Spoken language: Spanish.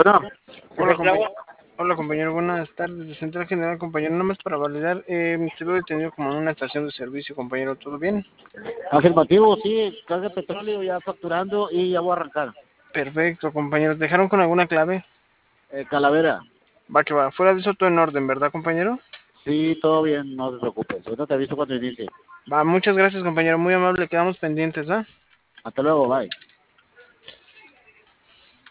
Bueno, ¿qué Hola, tal, compañero? hola compañero, buenas tardes de Central General, compañero. Nada más para validar, estuve detenido como en una estación de servicio, compañero. ¿Todo bien? Afirmativo, sí, gas de petróleo ya facturando y ya voy a arrancar. Perfecto, compañero. ¿Te dejaron con alguna clave? Calavera, Va que va. Fuera de eso, todo en orden, ¿verdad, compañero? sí, todo bien, no te preocupes. Ahorita te aviso cuando inicie. Va, muchas gracias, compañero. Muy amable. Quedamos pendientes, ¿ah? Hasta luego, bye.